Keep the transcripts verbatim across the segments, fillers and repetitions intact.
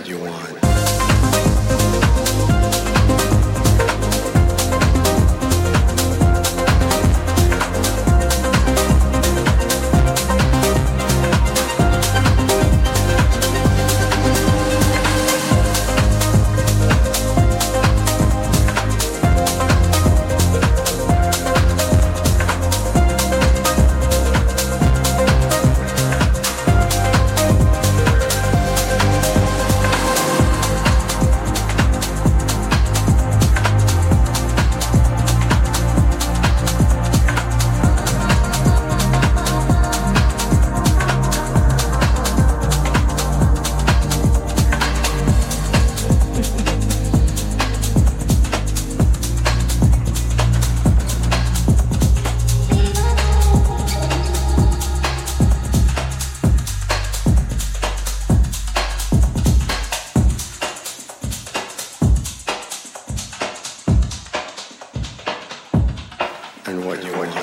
you want. And what you want.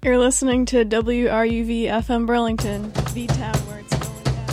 You're listening to W R U V F M Burlington, V-Town, where it's going down.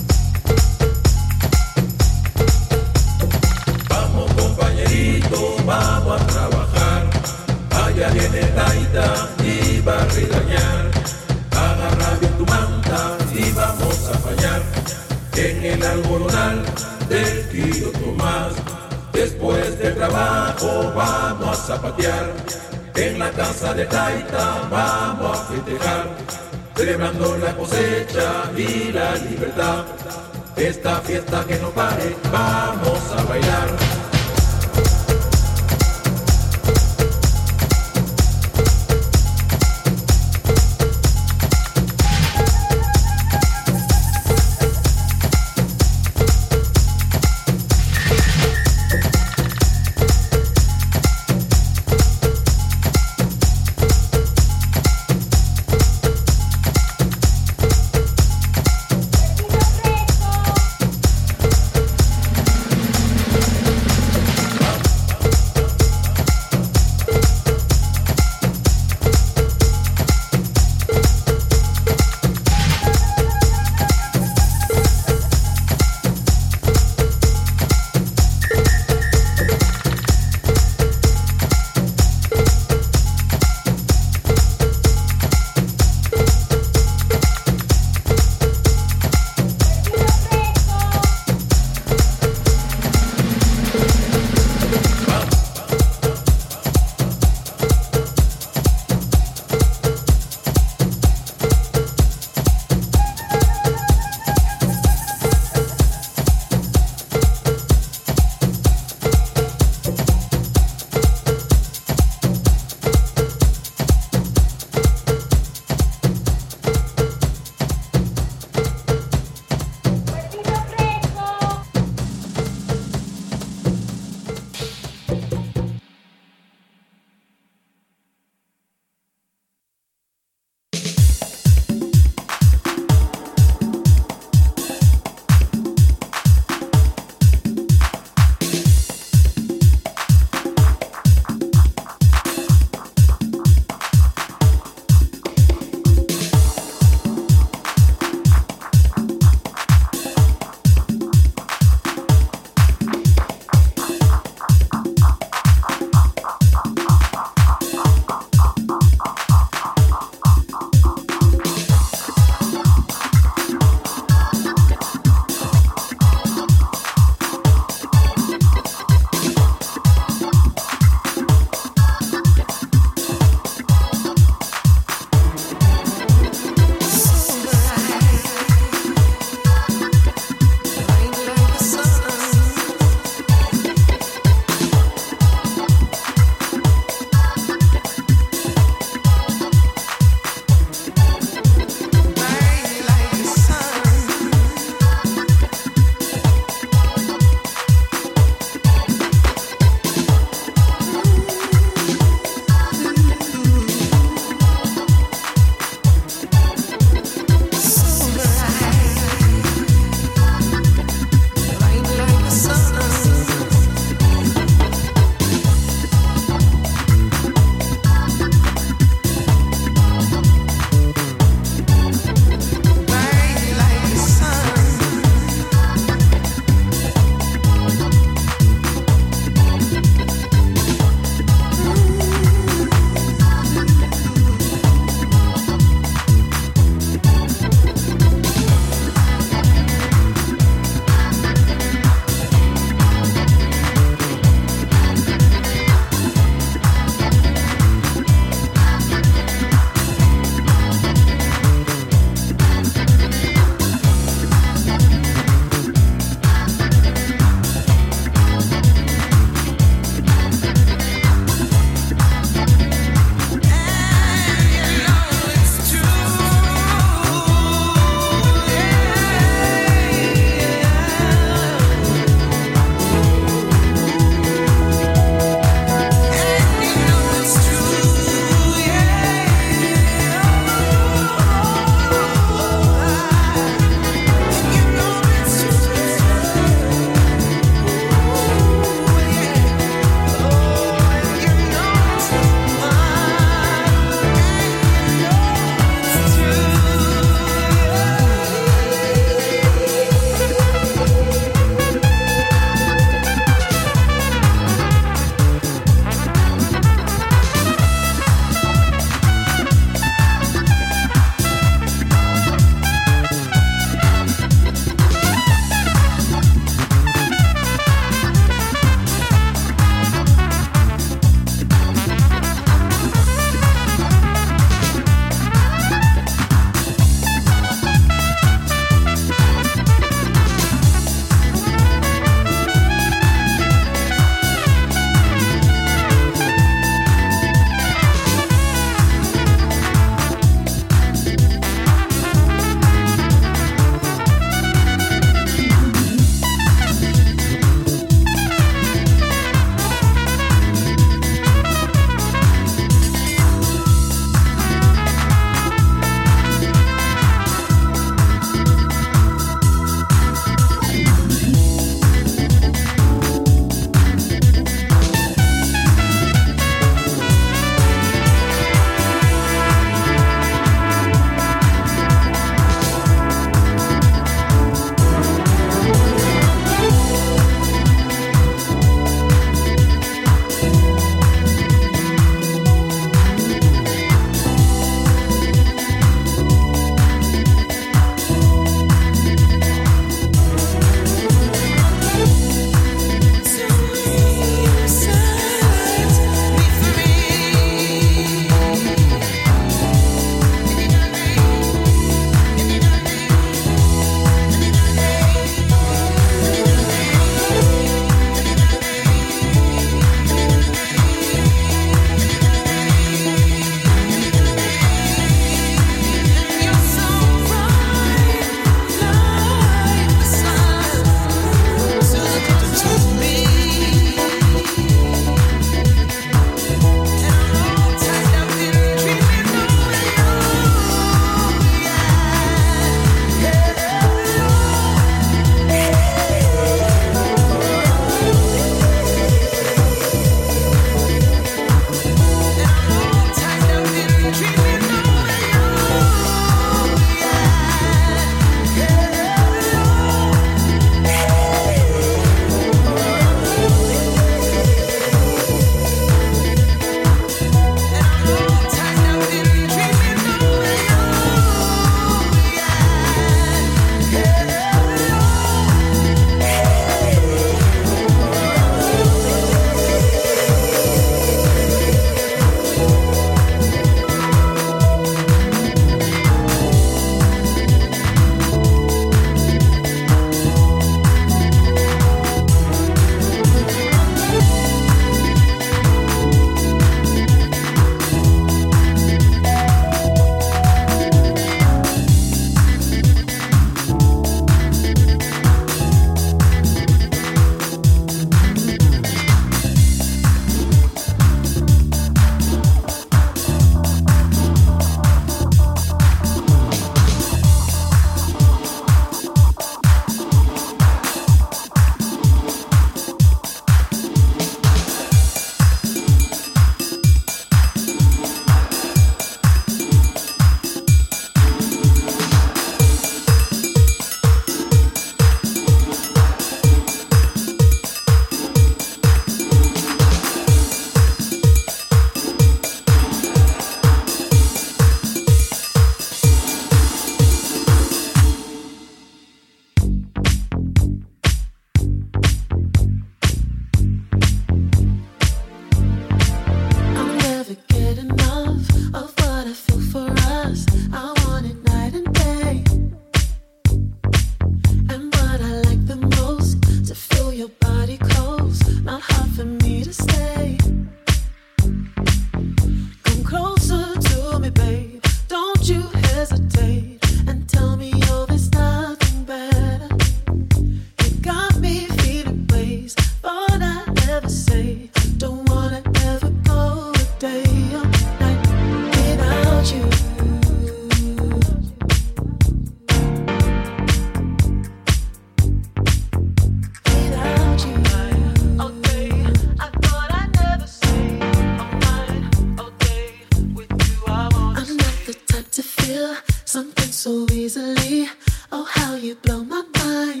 to feel something so easily. Oh, how you blow my mind.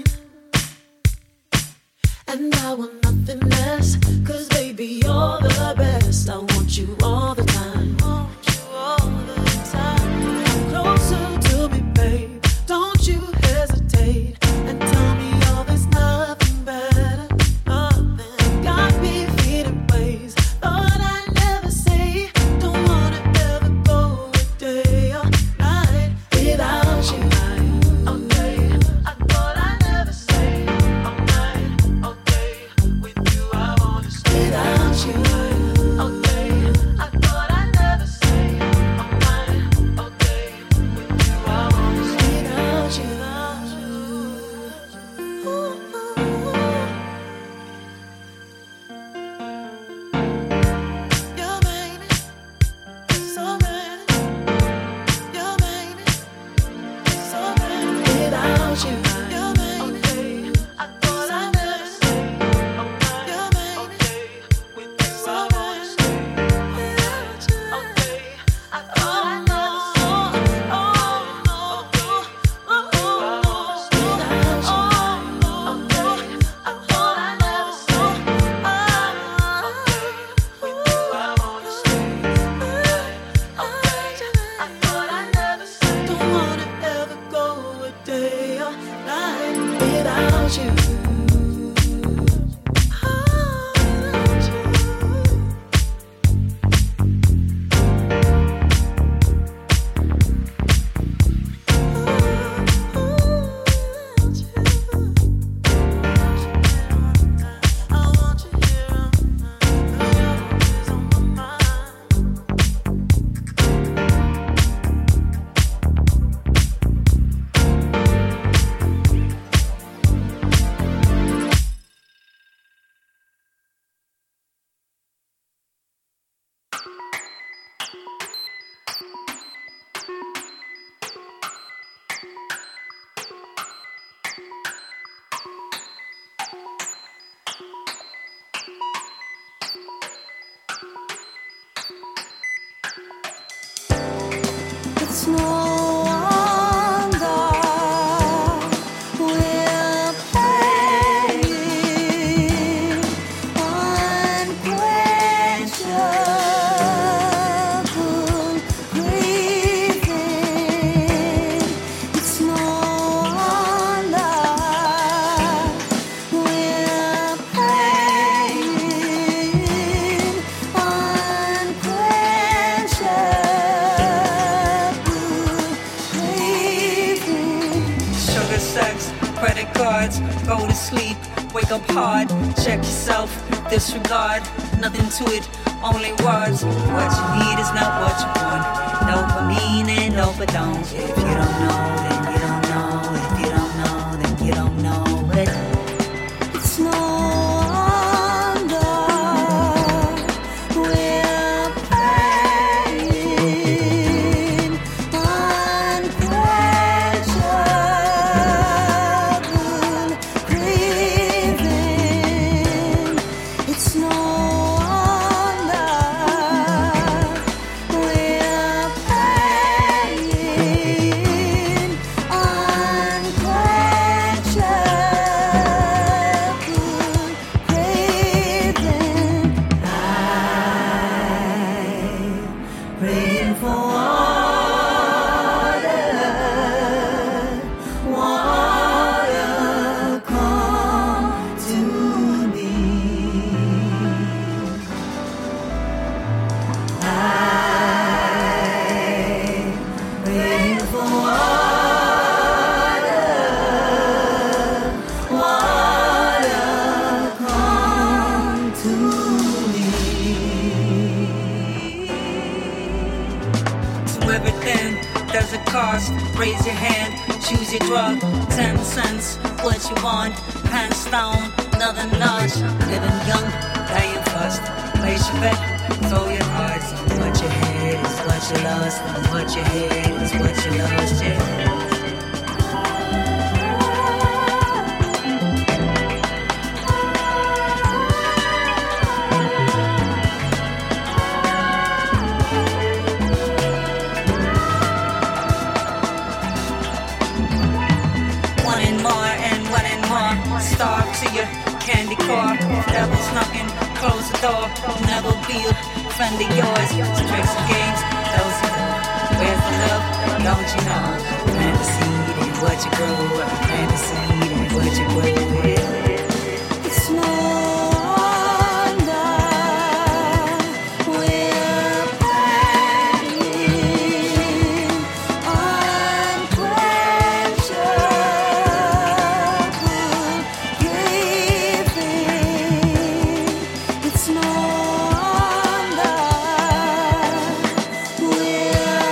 And I want nothing less, 'cause baby, you're the best. I want you all the time. Want you all the time. Come closer to me, babe. Don't you hesitate and tell me all there's nothing better. Nothing got me feeling ways thought I'd never say. Don't wanna ever go a day or night without you. Okay, I thought I'd never say. All night, okay, with you I wanna stay. Without you, okay, I thought I'd never say. All night, okay, with you I wanna stay. Without you, ooh, ooh, ooh. You made it so bad. You made it so bad. Without you, you made it. I thought I'd never say. You made it with you so bad. Without you, okay, I thought I'd never say. Oh no, oh no, without you, okay, I thought I'd never say. Oh, with you I wanna stay. Okay, I thought I'd never say. Don't wanna ever go a day or night without you. It's no wonder we're paying unquenchable grieving. It's no wonder we're paying Sugar, sex, credit cards, go to sleep, wake up hard, check yourself, disregard, nothing to it, only words. What you need is not what you want. Dopamine and dopamine. If you don't know, then you don't know. If you don't know, then you don't know it. It's no wonder we're paying unquenchable grieving. It's no wonder we're paying cost, raise your hand, choose your drug, ten cents, what you want, hands down, nothing large, living young, dying fast, place your bet, throw your cards, what you had is what you lost, and what you had is what you lost, yeah. friend of yours. Tricks and games, those are the where's the love, don't you know? Plant the seed and what you grow. Plant the seed and what you grow. It's no wonder we're planning unquenchable giving. It's no wonder we're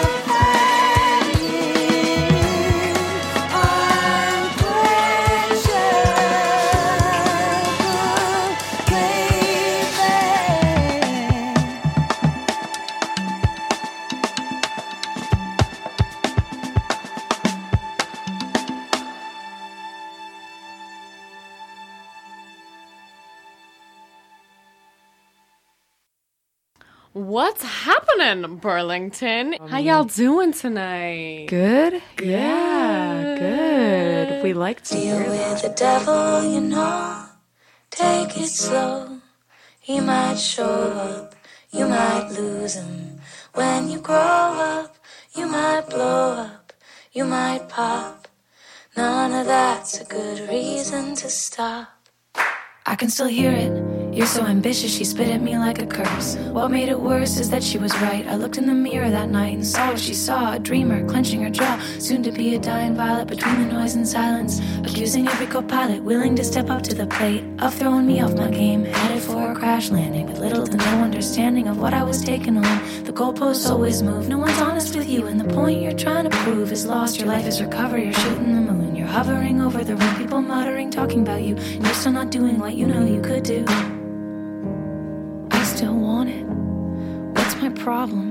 What's happening, Burlington? How y'all doing tonight? Good? Good. Yeah, good. We like to Deal hear with the devil, you know. Take it slow. He might show up. You might lose him. When you grow up, you might blow up. You might pop. None of that's a good reason to stop. I can still hear it. You're so ambitious, she spit at me like a curse. What made it worse is that she was right. I looked in the mirror that night and saw what she saw. A dreamer, clenching her jaw. Soon to be a dying violet between the noise and silence. Accusing every co-pilot, willing to step up to the plate of throwing me off my game. Headed for a crash landing with little to no understanding of what I was taking on. The goalposts always move, no one's honest with you. And the point you're trying to prove is lost. Your life is recovered, you're shooting the moon. You're hovering over the room, people muttering, talking about you. And you're still not doing what you know you could do. Still want it? What's my problem?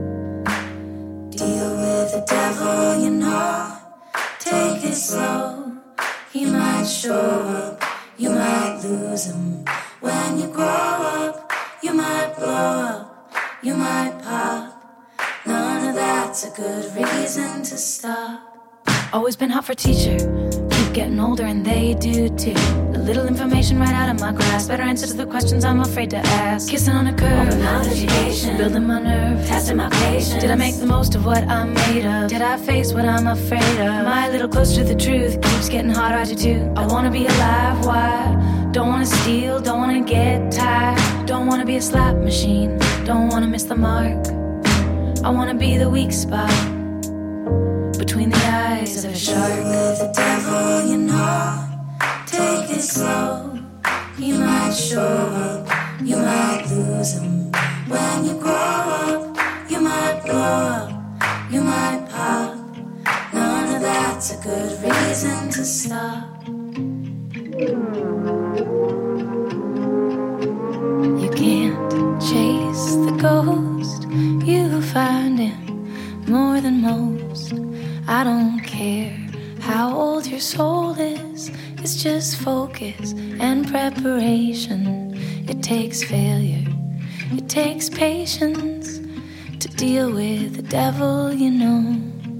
Deal with the devil, you know. Take it slow. He might show up. You might lose him. When you grow up, you might blow up. You might pop. None of that's a good reason to stop. Always been hot for teacher. Keep getting older and they do too. A little information right out of my grasp. Better answer to the questions I'm afraid to ask. Kissing on a curve, education, building my nerve, testing my patience. Did I make the most of what I'm made of? Did I face what I'm afraid of? Am I a little closer to the truth? Keeps getting harder, I do too. I wanna be alive, why? Don't wanna steal, don't wanna get tired. Don't wanna be a slot machine, don't wanna miss the mark. I wanna be the weak spot between the eyes of a shark. With the devil, you know. Take it slow. He might show up. You might lose him. When you grow up, you might blow up. You might pop. None of that's a good reason to stop. You can't chase the ghost. You find him more than most. I don't care how old your soul is. It's just focus and preparation. It takes failure, it takes patience to deal with the devil, you know.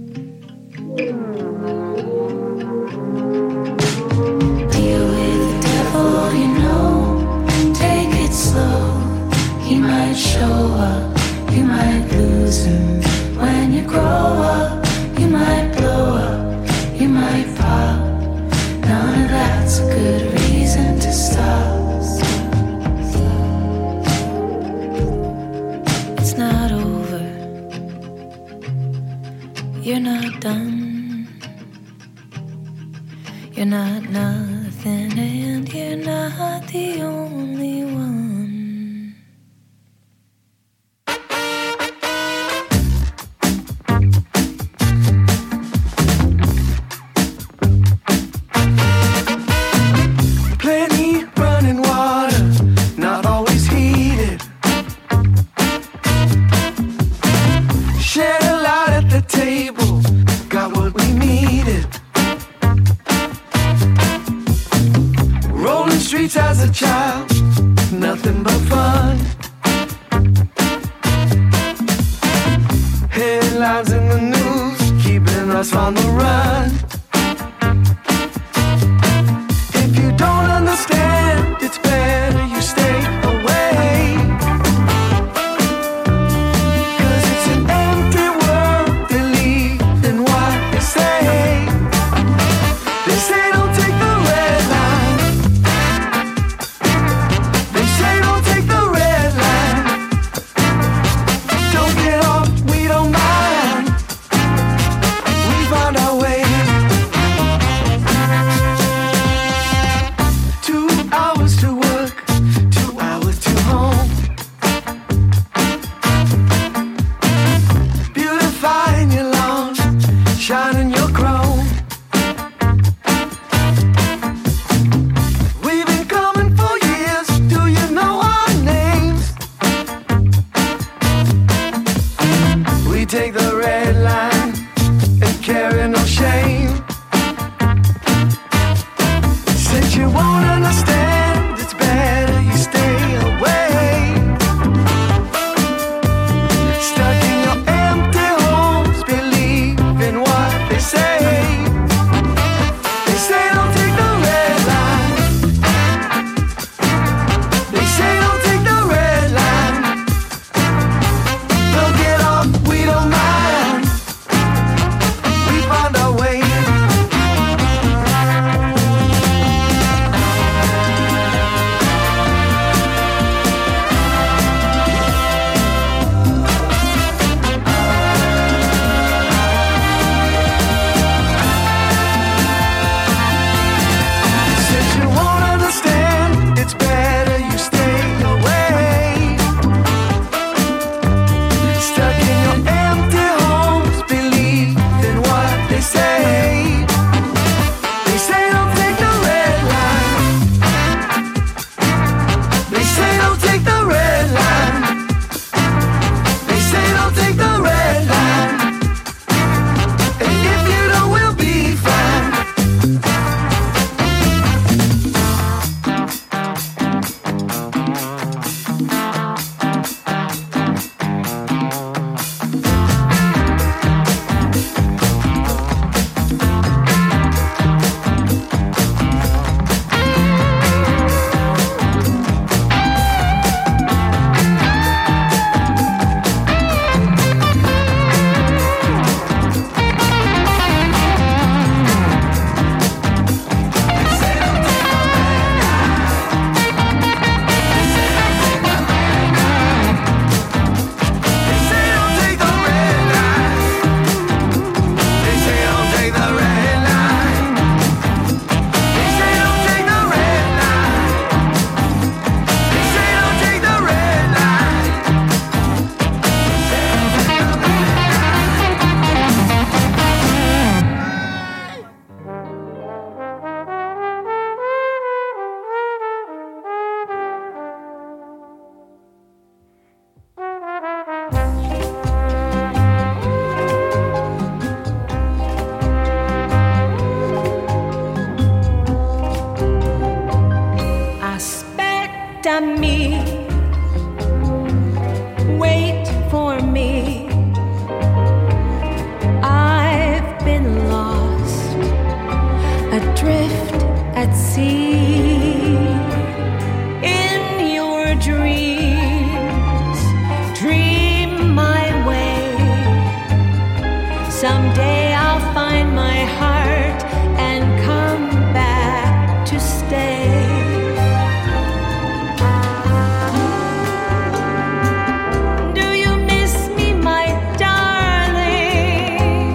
Deal with the devil, you know. Take it slow. He might show up, you might lose him. When you grow up, you might blow up, you might pop. None of that's a good reason to stop. It's not over. You're not done. You're not nothing, and you're not the only one. As a child, nothing but fun. Headlines in the news, keeping us on the run. If you don't understand, it's better you stay away. red line and carry no shame. Since you won't understand, it's better you stay away. Stuck in your empty homes, believe in what they say. They say don't take the red line. They say don't take the red line. We'll get off, we don't mind. We find our way. Since you won't understand, it's better you stay away. Stuck in your empty homes, believe in what they say. They say don't take the red line. They say don't take the red line. They say don't take the red line. And if you don't, we'll be fine. They say don't take the red line. They say don't take the red line. They say don't take the red line. They say don't take the red line. Aspetta me, wait for me. I've been lost, adrift at sea. In your dreams, dream my way. Someday I'll find my heart and come back to stay. Do you miss me, my darling?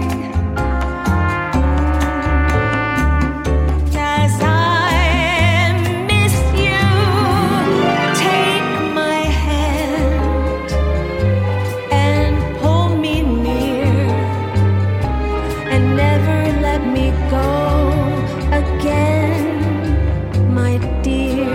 As I miss you, take my hand and pull me near, and never let me go again, my dear.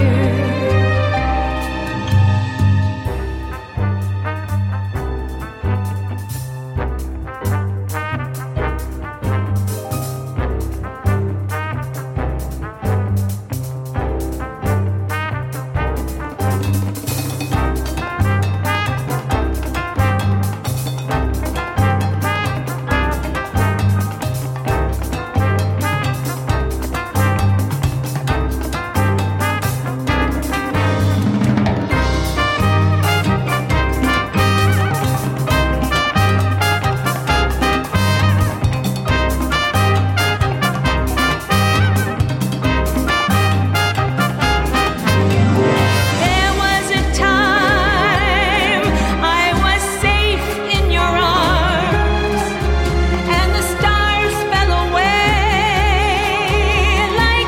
There was a time I was safe in your arms, and the stars fell away like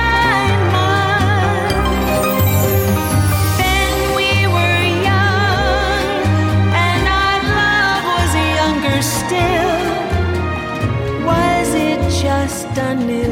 diamonds. Then we were young, and our love was younger still. Was it just an illusion?